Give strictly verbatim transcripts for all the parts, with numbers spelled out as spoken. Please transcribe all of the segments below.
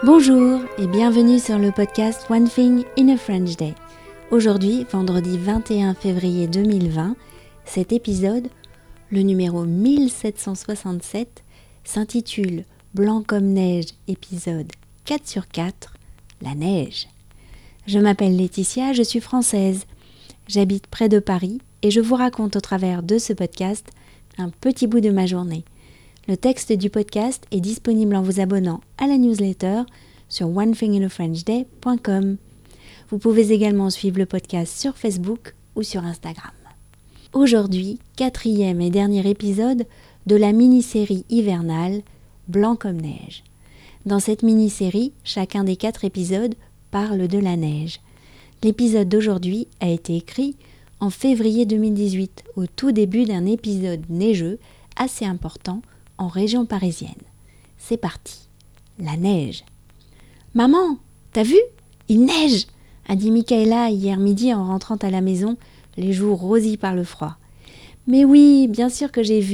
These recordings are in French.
Bonjour et bienvenue sur le podcast One Thing in a French Day. Aujourd'hui, vendredi vingt et un février deux mille vingt, cet épisode, le numéro mille sept cent soixante-sept, s'intitule Blanc comme neige, épisode quatre sur quatre, la neige. Je m'appelle Laetitia, je suis française. J'habite près de Paris et je vous raconte au travers de ce podcast un petit bout de ma journée. Le texte du podcast est disponible en vous abonnant à la newsletter sur one thing in a french day point com. Vous pouvez également suivre le podcast sur Facebook ou sur Instagram. Aujourd'hui, quatrième et dernier épisode de la mini-série hivernale Blanc comme neige. Dans cette mini-série, chacun des quatre épisodes parle de la neige. L'épisode d'aujourd'hui a été écrit en février deux mille dix-huit, au tout début d'un épisode neigeux assez important en région parisienne. C'est parti. La neige. « Maman, t'as vu ? Il neige !» a dit Michaela hier midi en rentrant à la maison, les joues rosies par le froid. « Mais oui, bien sûr que j'ai vu. »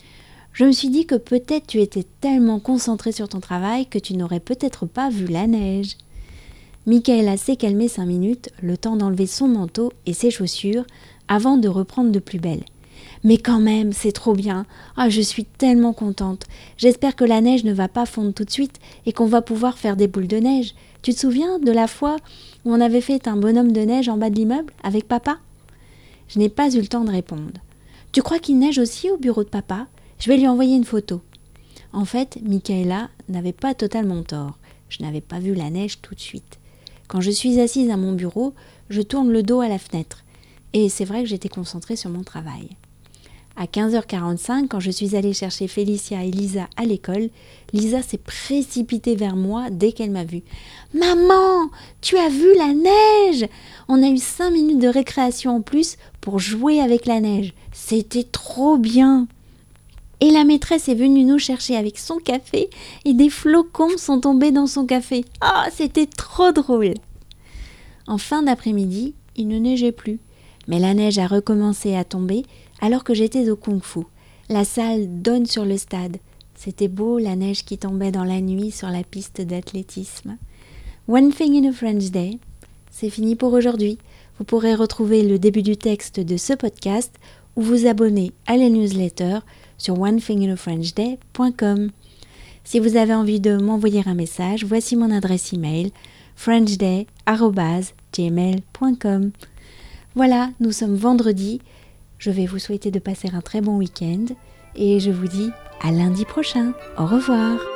Je me suis dit que peut-être tu étais tellement concentrée sur ton travail que tu n'aurais peut-être pas vu la neige. Michaela s'est calmée cinq minutes, le temps d'enlever son manteau et ses chaussures, avant de reprendre de plus belle. Mais quand même, c'est trop bien. Ah, je suis tellement contente. J'espère que la neige ne va pas fondre tout de suite et qu'on va pouvoir faire des boules de neige. Tu te souviens de la fois où on avait fait un bonhomme de neige en bas de l'immeuble avec papa ? Je n'ai pas eu le temps de répondre. Tu crois qu'il neige aussi au bureau de papa ? Je vais lui envoyer une photo. En fait, Michaela n'avait pas totalement tort. Je n'avais pas vu la neige tout de suite. Quand je suis assise à mon bureau, je tourne le dos à la fenêtre. Et c'est vrai que j'étais concentrée sur mon travail. À quinze heures quarante-cinq, quand je suis allée chercher Félicia et Lisa à l'école, Lisa s'est précipitée vers moi dès qu'elle m'a vue. « Maman, tu as vu la neige ! On a eu cinq minutes de récréation en plus pour jouer avec la neige. C'était trop bien !» Et la maîtresse est venue nous chercher avec son café et des flocons sont tombés dans son café. Ah, oh, c'était trop drôle! En fin d'après-midi, il ne neigeait plus, mais la neige a recommencé à tomber alors que j'étais au kung-fu. La salle donne sur le stade. C'était beau, la neige qui tombait dans la nuit sur la piste d'athlétisme. One Thing in a French Day, c'est fini pour aujourd'hui. Vous pourrez retrouver le début du texte de ce podcast ou vous abonner à la newsletter sur one thing in a french day point com. Si vous avez envie de m'envoyer un message, voici mon adresse email frenchday arobase gmail point com. Voilà, nous sommes vendredi. Je vais vous souhaiter de passer un très bon week-end et je vous dis à lundi prochain. Au revoir.